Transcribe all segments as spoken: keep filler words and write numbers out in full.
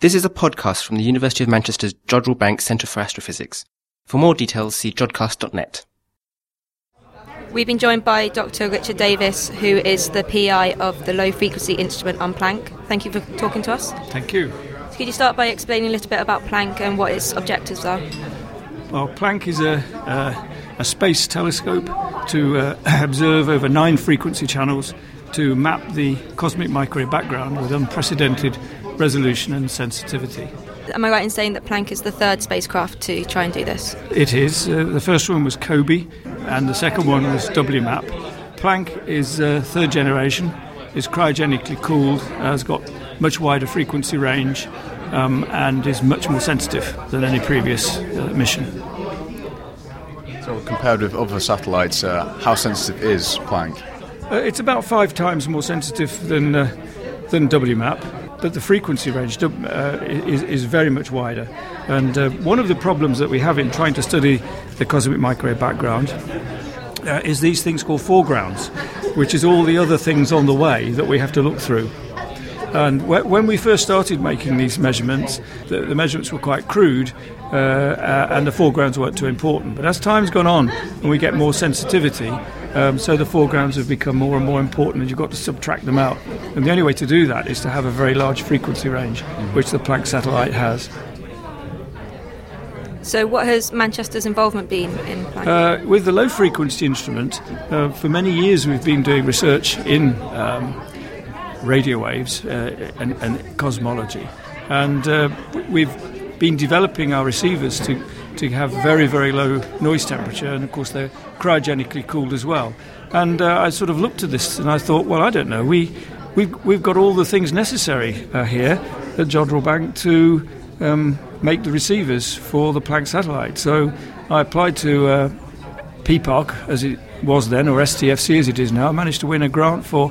This is a podcast from the University of Manchester's Jodrell Bank Centre for Astrophysics. For more details, see jodcast dot net. We've been joined by Doctor Richard Davis, who is the P I of the low-frequency instrument on Planck. Thank you for talking to us. Thank you. So could you start by explaining a little bit about Planck and what its objectives are? Well, Planck is a, uh, a space telescope to uh, observe over nine frequency channels to map the cosmic microwave background with unprecedented resolution and sensitivity. Am I right in saying that Planck is the third spacecraft to try and do this? It is. Uh, the first one was COBE and the second one was W MAP. Planck is uh, third generation, is cryogenically cooled, has got much wider frequency range um, and is much more sensitive than any previous uh, mission. So compared with other satellites, uh, how sensitive is Planck? Uh, it's about five times more sensitive than, uh, than W MAP. But the frequency range uh, is, is very much wider. And uh, one of the problems that we have in trying to study the cosmic microwave background uh, is these things called foregrounds, which is all the other things on the way that we have to look through. And wh- when we first started making these measurements, the, the measurements were quite crude uh, uh, and the foregrounds weren't too important. But as time's gone on and we get more sensitivity, Um, so the foregrounds have become more and more important and you've got to subtract them out. And the only way to do that is to have a very large frequency range, mm-hmm. which the Planck satellite has. So what has Manchester's involvement been in Planck? Uh, with the low-frequency instrument, uh, for many years we've been doing research in um, radio waves uh, and, and cosmology. And uh, we've been developing our receivers to to have very, very low noise temperature, and of course they're cryogenically cooled as well. And uh, I sort of looked at this and I thought, well, I don't know, we, we've, we've got all the things necessary uh, here at Jodrell Bank to um, make the receivers for the Planck satellite. So I applied to uh, P P A R C, as it was then, or S T F C as it is now. I managed to win a grant for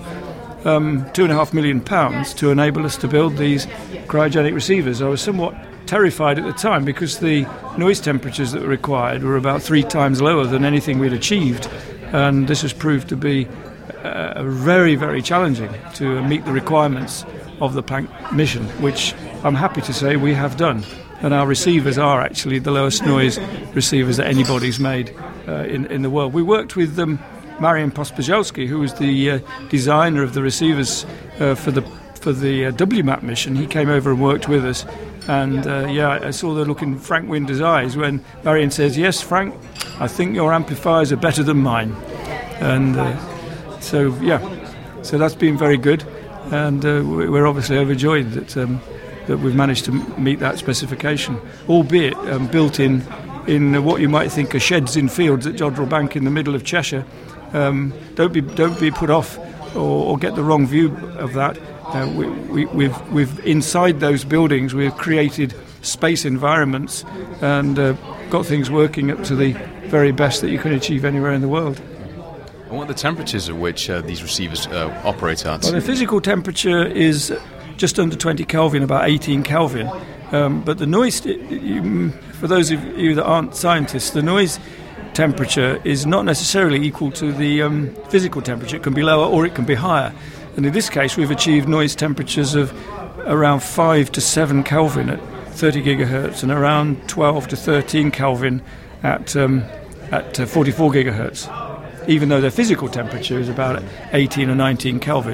um, two and a half million pounds to enable us to build these cryogenic receivers. I was somewhat terrified at the time because the noise temperatures that were required were about three times lower than anything we'd achieved, and this has proved to be uh, very, very challenging to meet the requirements of the Planck mission, which I'm happy to say we have done. And our receivers are actually the lowest noise receivers that anybody's made uh, in, in the world. We worked with um, Marian Pospieszalski, who was the uh, designer of the receivers uh, for the for the uh, W MAP mission. He came over and worked with us. And, uh, yeah, I saw the look in Frank Winder's eyes when Marian says, yes, Frank, I think your amplifiers are better than mine. And uh, so, yeah, so that's been very good. And uh, we're obviously overjoyed that um, that we've managed to meet that specification, albeit um, built in, in what you might think are sheds in fields at Jodrell Bank in the middle of Cheshire. Um, don't be don't be put off or, or get the wrong view of that. Uh, we, we, we've, we've inside those buildings we've created space environments and uh, got things working up to the very best that you can achieve anywhere in the world. And what are the temperatures at which uh, these receivers uh, operate at? Well, the physical temperature is just under twenty Kelvin, about eighteen Kelvin. Um, but the noise, you, for those of you that aren't scientists, the noise temperature is not necessarily equal to the um, physical temperature. It can be lower or it can be higher. And in this case, we've achieved noise temperatures of around five to seven Kelvin at thirty gigahertz and around twelve to thirteen Kelvin at um, at uh, forty-four gigahertz, even though their physical temperature is about eighteen or nineteen Kelvin.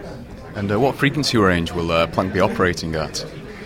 And uh, what frequency range will uh, Planck be operating at?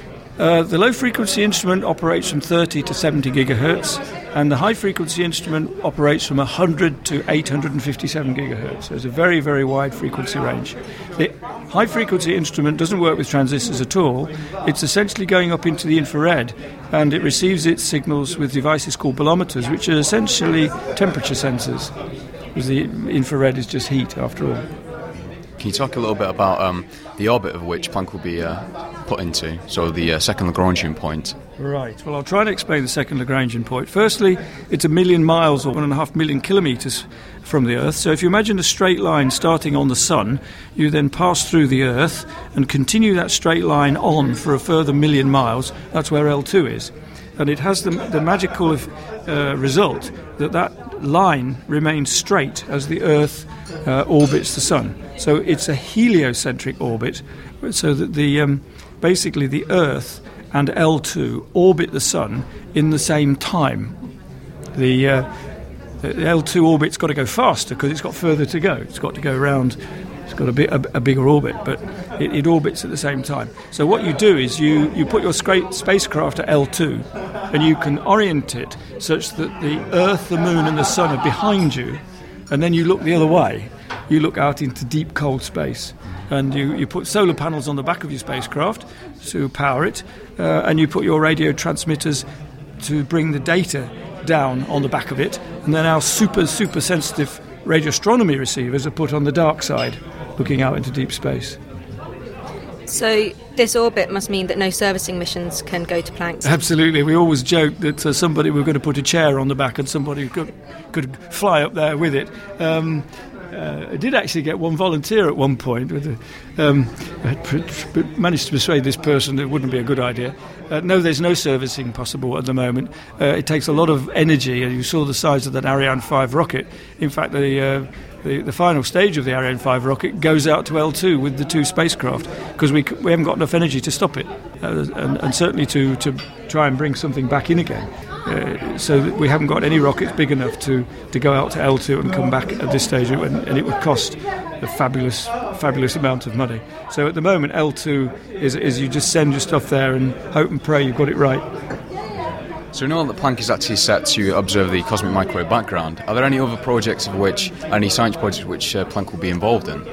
Uh, the low-frequency instrument operates from thirty to seventy gigahertz, and the high-frequency instrument operates from one hundred to eight hundred fifty-seven gigahertz. So it's a very, very wide frequency range. The high-frequency instrument doesn't work with transistors at all. It's essentially going up into the infrared, and it receives its signals with devices called bolometers, which are essentially temperature sensors, because the infrared is just heat, after all. Can you talk a little bit about um, the orbit of which Planck will be uh, put into, so the uh, second Lagrangian point? Right, well, I'll try to explain the second Lagrangian point. Firstly, it's a million miles or one and a half million kilometres from the Earth. So if you imagine a straight line starting on the Sun, you then pass through the Earth and continue that straight line on for a further million miles. That's where L two is. And it has the, the magical uh, result that that line remains straight as the Earth uh, orbits the Sun. So it's a heliocentric orbit, so that the um, basically the Earth and L two orbit the Sun in the same time. The, uh, the L two orbit's got to go faster because it's got further to go. It's got to go around. It's got a, bit, a, a bigger orbit, but it, it orbits at the same time. So what you do is you, you put your scra- spacecraft at L two, and you can orient it such that the Earth, the Moon, and the Sun are behind you, and then you look the other way. You look out into deep, cold space, and you, you put solar panels on the back of your spacecraft to power it, uh, and you put your radio transmitters to bring the data down on the back of it, and then our super, super sensitive radio astronomy receivers are put on the dark side, looking out into deep space. So this orbit must mean that no servicing missions can go to Planck. Absolutely. We always joke that uh, somebody we were going to put a chair on the back and somebody could could fly up there with it. Um, uh, I did actually get one volunteer at one point. With a, um, I managed to persuade this person that it wouldn't be a good idea. Uh, no, there's no servicing possible at the moment. Uh, it takes a lot of energy, and you saw the size of that Ariane five rocket. In fact, the, uh, the the final stage of the Ariane five rocket goes out to L two with the two spacecraft because we we haven't got enough energy to stop it, uh, and, and certainly to, to try and bring something back in again. Uh, so that we haven't got any rockets big enough to, to go out to L two and come back at this stage, and, and it would cost a fabulous, fabulous amount of money. So at the moment, L two is, is you just send your stuff there and hope and pray you've got it right. So we know that Planck is actually set to observe the cosmic microwave background. Are there any other projects of which, any science projects which uh, Planck will be involved in?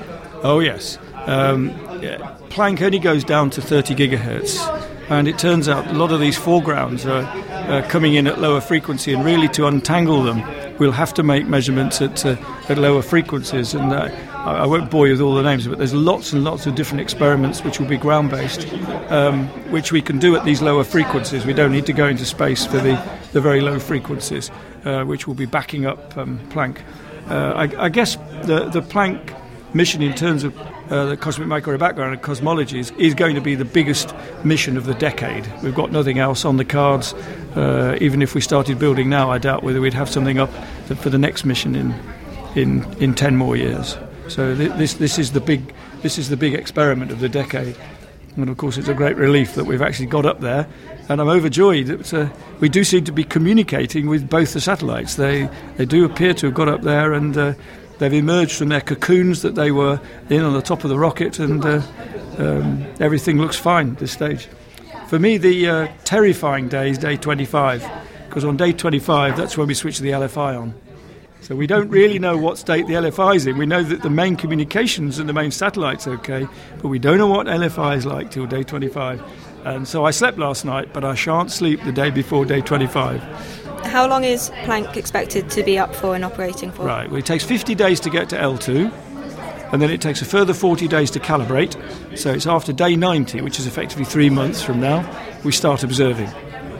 Oh yes, um, yeah. Planck only goes down to thirty gigahertz, and it turns out a lot of these foregrounds are uh, coming in at lower frequency, and really to untangle them we'll have to make measurements at, uh, at lower frequencies, and uh, I won't bore you with all the names, but there's lots and lots of different experiments which will be ground-based, um, which we can do at these lower frequencies. We don't need to go into space for the, the very low frequencies, uh, which will be backing up um, Planck. Uh, I, I guess the, the Planck mission in terms of uh, the cosmic microwave background and cosmology is, is going to be the biggest mission of the decade. We've got nothing else on the cards. Uh, even if we started building now, I doubt whether we'd have something up for the next mission in in, in ten more years. So th- this this is the big this is the big experiment of the decade, and of course it's a great relief that we've actually got up there, and I'm overjoyed that uh, we do seem to be communicating with both the satellites. They they do appear to have got up there, and uh, they've emerged from their cocoons that they were in on the top of the rocket, and uh, um, everything looks fine at this stage. For me, the uh, terrifying day is day twenty-five, because on day twenty-five that's when we switch the L F I on. So we don't really know what state the L F I is in. We know that the main communications and the main satellite's okay, but we don't know what L F I is like till day twenty-five. And so I slept last night, but I shan't sleep the day before day twenty-five. How long is Planck expected to be up for and operating for? Right, well, it takes fifty days to get to L two, and then it takes a further forty days to calibrate. So it's after day ninety, which is effectively three months from now, we start observing.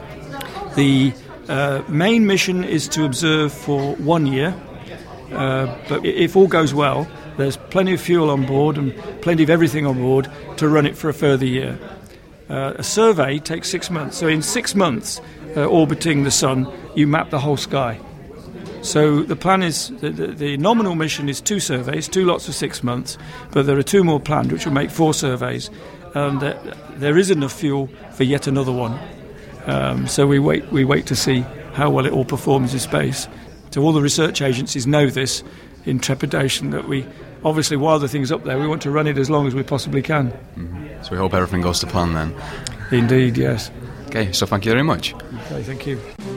The Uh, main mission is to observe for one year, uh, but if all goes well, there's plenty of fuel on board and plenty of everything on board to run it for a further year. Uh, a survey takes six months, so in six months, uh, orbiting the Sun, you map the whole sky. So the plan is, the, the, the nominal mission is two surveys, two lots of six months, but there are two more planned, which will make four surveys, and uh, there is enough fuel for yet another one. Um, so we wait we wait to see how well it all performs in space. So all the research agencies know this in trepidation, that we, obviously while the thing's up there, we want to run it as long as we possibly can. Mm-hmm. So we hope everything goes to plan then. Indeed, yes. Okay, so thank you very much. Okay, thank you.